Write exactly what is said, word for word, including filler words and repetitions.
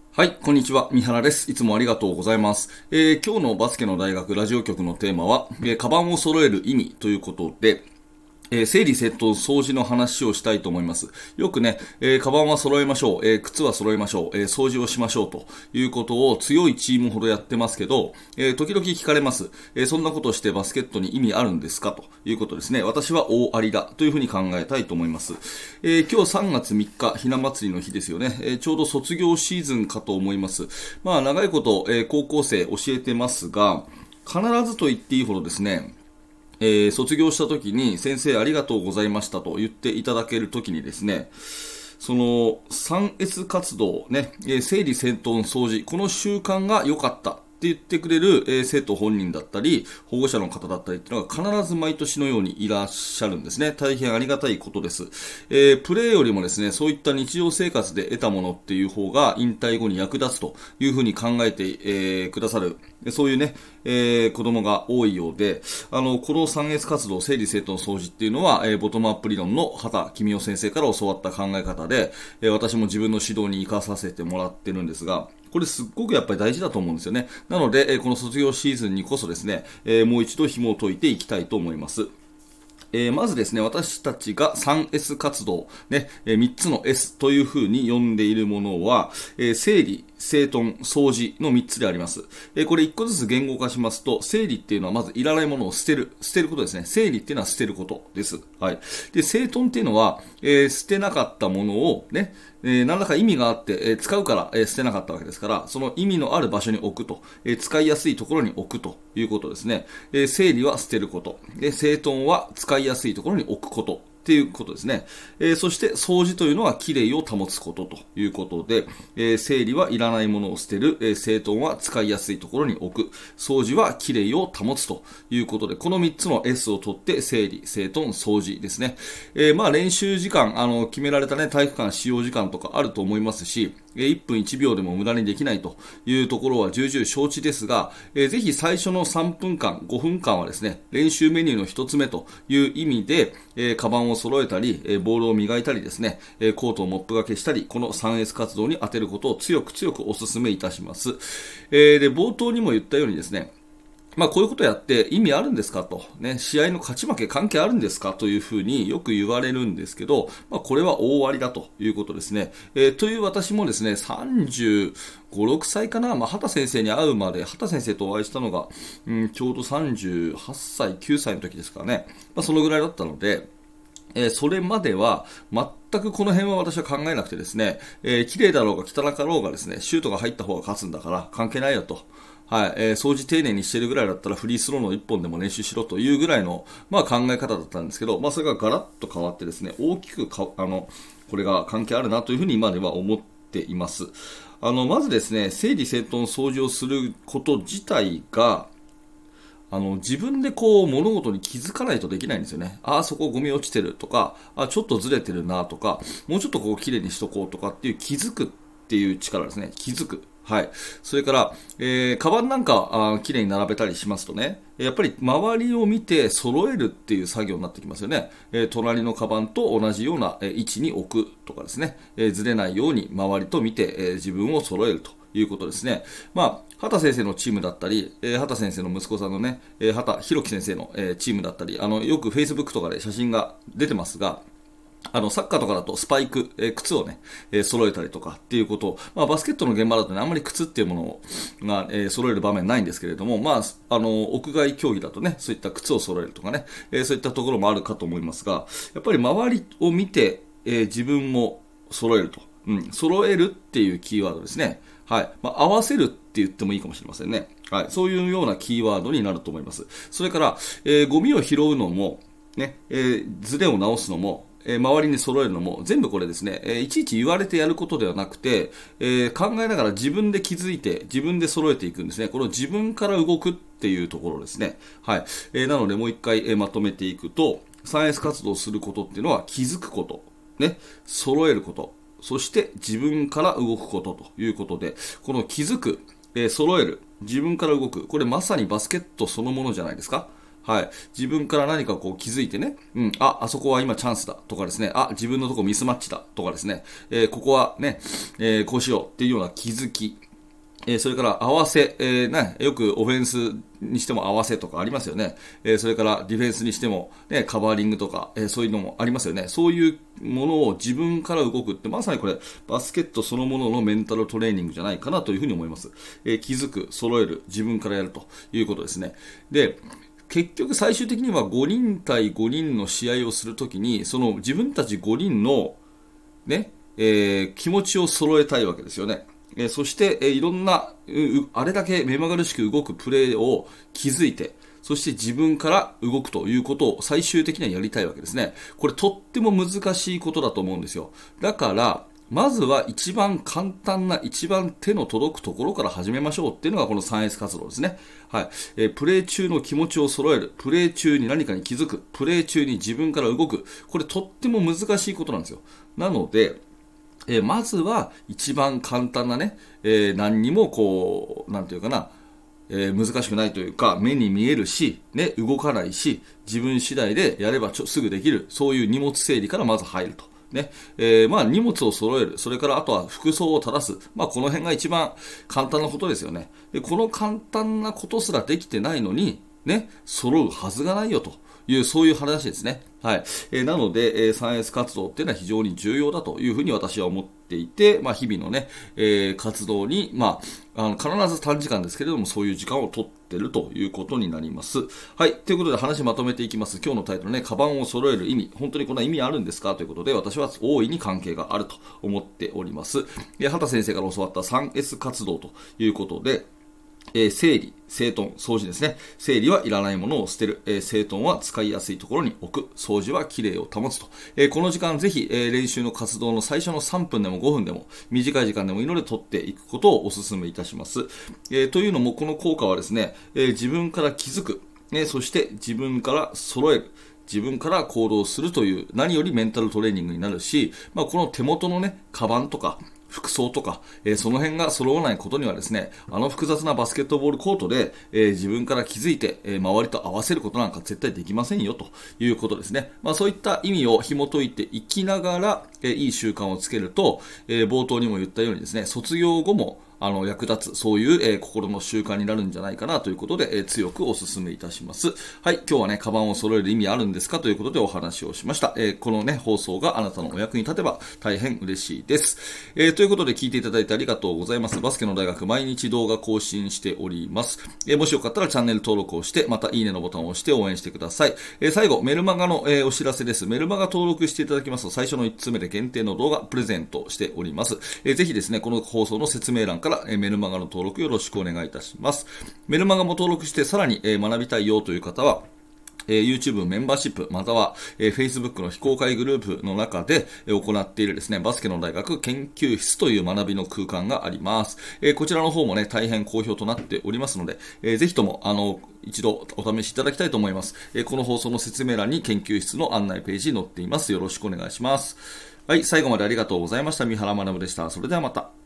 はい、こんにちは。三原です。いつもありがとうございます。えー今日のバスケの大学ラジオ局のテーマは、えーカバンを揃える意味ということで、えー整理整頓掃除の話をしたいと思います。よくね、えーカバンは揃えましょう、えー靴は揃えましょう、えー掃除をしましょうということを強いチームほどやってますけど、えー時々聞かれます、えーそんなことをしてバスケットに意味あるんですかということですね。私は大ありだというふうに考えたいと思います。えー今日さんがつみっか、ひな祭りの日ですよね。えーちょうど卒業シーズンかと思います。まあ長いこと、えー高校生教えてますが、必ずと言っていいほどですね、えー卒業した時に先生ありがとうございましたと言っていただける時にですね、その スリーエス 活動ね、えー整理整頓掃除、この習慣が良かったって言ってくれる、えー生徒本人だったり、保護者の方だったりっていうのが必ず毎年のようにいらっしゃるんですね。大変ありがたいことです。えープレーよりもですね、そういった日常生活で得たものっていう方が引退後に役立つというふうに考えて、えーくださる、そういうね、えー子供が多いようで、あの、この スリーエス 活動、整理整頓掃除っていうのは、えーボトムアップ理論の畑公夫先生から教わった考え方で、えー私も自分の指導に活かさせてもらってるんですが、これすっごくやっぱり大事だと思うんですよね。なので、えーこの卒業シーズンにこそですね、えーもう一度紐を解いていきたいと思います。えーまずですね、私たちが スリーエス 活動、ね、えーみっつの S というふうに呼んでいるものは、えー整理、整頓、掃除のみっつであります。えーこれいっこずつ言語化しますと、整理っていうのはまずいらないものを捨てる、捨てることですね。整理っていうのは捨てることです。はい。で、整頓っていうのは、えー捨てなかったものをね、えー何らか意味があって、えー使うから、えー捨てなかったわけですから、その意味のある場所に置くと、えー使いやすいところに置くということですね。えー整理は捨てること。で、整頓は使いやすいところに置くこと。っていうことですね。えーそして掃除というのはきれいを保つことということで、えー整理はいらないものを捨てる、えー整頓は使いやすいところに置く、掃除はきれいを保つということで、このみっつの S を取って整理、整頓、掃除ですね。えーまあ練習時間、あの決められたね、体育館使用時間とかあると思いますし、いっぷんいちびょうでも無駄にできないというところは重々承知ですが、えーぜひ最初のさんぷんかん、ごふんかんはですね、練習メニューの一つ目という意味で、えーカバンを揃えたり、えーボールを磨いたりですね、えーコートをモップがけしたり、この スリーエス 活動に当てることを強く強くお勧めいたします。えーで、冒頭にも言ったようにですね、まあ、こういうことやって意味あるんですかと、ね、試合の勝ち負け関係あるんですかというふうによく言われるんですけど、まあ、これは大ありだということですね。えーという私もですね、さんじゅうご、ろくさいかな、まあ、畑先生に会うまで、畑先生とお会いしたのが、うん、ちょうどさんじゅうはっさい、きゅうさいの時ですかね。まあ、そのぐらいだったので、えーそれまでは全くこの辺は私は考えなくてですね、えー綺麗だろうが汚かろうがですね、シュートが入った方が勝つんだから関係ないよと。はい、えー掃除丁寧にしてるぐらいだったらフリースローのいっぽんでも練習しろというぐらいの、まあ、考え方だったんですけど、まあ、それがガラッと変わってですね、大きくかあのこれが関係あるなというふうに今では思っています。あのまずですね、整理整頓掃除をすること自体があの、自分でこう、物事に気づかないとできないんですよね。ああ、そこゴミ落ちてるとか、あちょっとずれてるなとか、もうちょっとこう、綺麗にしとこうとかっていう気づくっていう力ですね。気づく。はい。それから、えー、カバンなんか、あ綺麗に並べたりしますとね、やっぱり周りを見て揃えるっていう作業になってきますよね。えー隣のカバンと同じような、えー位置に置くとかですね、えーずれないように周りと見て、えー自分を揃えると。いうことですね。まあ、畑先生のチームだったり、えー、畑先生の息子さんのね、えー、畑弘樹先生の、えーチームだったり、あの、よく Facebook とかで写真が出てますが、あの、サッカーとかだとスパイク、えー靴をね、えー揃えたりとかっていうことを、まあ、バスケットの現場だとね、あんまり靴っていうものが、えー揃える場面ないんですけれども、まあ、あの、屋外競技だとね、そういった靴を揃えるとかね、えーそういったところもあるかと思いますが、やっぱり周りを見て、えー自分も揃えると。うん、揃えるっていうキーワードですね。はい。まあ、合わせるって言ってもいいかもしれませんね。はい。そういうようなキーワードになると思います。それから、えーゴミを拾うのも、ね、えーズレを直すのも、えー周りに揃えるのも、全部これですね、えーいちいち言われてやることではなくて、えー考えながら自分で気づいて、自分で揃えていくんですね。この自分から動くっていうところですね。はい。えーなので、もう一回、えーまとめていくと、サイエンス活動をすることっていうのは気づくこと、ね、揃えること、そして自分から動くことということで、この気づく、えー揃える、自分から動く、これまさにバスケットそのものじゃないですか。 はい。自分から何かこう気づいてね、うん、あ、あそこは今チャンスだとかですね、あ、自分のとこミスマッチだとかですね、えーここはね、えーこうしようっていうような気づき、えーそれから合わせ、えーね、よくオフェンスにしても合わせとかありますよね。えーそれからディフェンスにしても、ね、カバーリングとか、えーそういうのもありますよね。そういうものを自分から動くって、まさにこれ、バスケットそのもののメンタルトレーニングじゃないかなというふうに思います。えー気づく、揃える、自分からやるということですね。で、結局最終的にはごにん対ごにんの試合をするときに、その自分たちごにんのね、えー気持ちを揃えたいわけですよね。えーそして、えーいろんな、ううあれだけ目まぐるしく動くプレーを気づいて、そして自分から動くということを最終的にはやりたいわけですね。これとっても難しいことだと思うんですよ。だから、まずは一番簡単な、一番手の届くところから始めましょうっていうのがこの スリーエス 活動ですね。はい。えープレー中の気持ちを揃える。プレー中に何かに気づく。プレー中に自分から動く。これとっても難しいことなんですよ。なので、えーまずは一番簡単なね、えー何にもこう、なんていうかな、えー難しくないというか、目に見えるし、ね、動かないし、自分次第でやればちょすぐできる、そういう荷物整理からまず入ると。ね、えーまあ荷物を揃える、それからあとは服装を正す、まあこの辺が一番簡単なことですよね。で、この簡単なことすらできてないのに、ね、揃うはずがないよという、そういう話ですね。はい。えーなので、えー、スリーエス 活動っていうのは非常に重要だというふうに私は思っていて、まあ日々のね、えー活動に、まあ、あの、必ず短時間ですけれども、そういう時間を取ってるということになります。はい。ということで話まとめていきます。今日のタイトルね、カバンを揃える意味、本当にこんな意味あるんですかということで、私は大いに関係があると思っております。えー畑先生から教わった スリーエス 活動ということで、えー整理、整頓、掃除ですね。整理はいらないものを捨てる。えー整頓は使いやすいところに置く。掃除はきれいを保つと。えーこの時間ぜひ、えー練習の活動の最初のさんぷんでもごふんでも、短い時間でもいいので取っていくことをお勧めいたします。えーというのも、この効果はですね、えー自分から気づく。ね、そして自分から揃える。自分から行動するという何よりメンタルトレーニングになるし、まあ、この手元のね、カバンとか、服装とか、えーその辺が揃わないことにはですね、あの複雑なバスケットボールコートで、えー自分から気づいて、えー周りと合わせることなんか絶対できませんよということですね。まあそういった意味を紐解いていきながら、えーいい習慣をつけると、えー冒頭にも言ったようにですね、卒業後もあの、役立つ、そういう、えー心の習慣になるんじゃないかなということで、えー強くお勧めいたします。はい、今日はね、カバンを揃える意味あるんですかということでお話をしました。えーこのね、放送があなたのお役に立てば大変嬉しいです。えーということで聞いていただいてありがとうございます。バスケの大学毎日動画更新しております。えーもしよかったらチャンネル登録をして、またいいねのボタンを押して応援してください。えー最後、メルマガの、えーお知らせです。メルマガ登録していただきますと、最初のいっつめで限定の動画プレゼントしております。えーぜひですね、この放送の説明欄から、えーメルマガの登録よろしくお願いいたします。メルマガも登録してさらに、えー学びたいよという方は、えー YouTube メンバーシップ、または、えー Facebook の非公開グループの中で、えー行っているですね、バスケの大学研究室という学びの空間があります。えーこちらの方もね、大変好評となっておりますので、えーぜひとも、あの、一度お試しいただきたいと思います。えーこの放送の説明欄に研究室の案内ページに載っています。よろしくお願いします。はい、最後までありがとうございました。三原学でした。それではまた。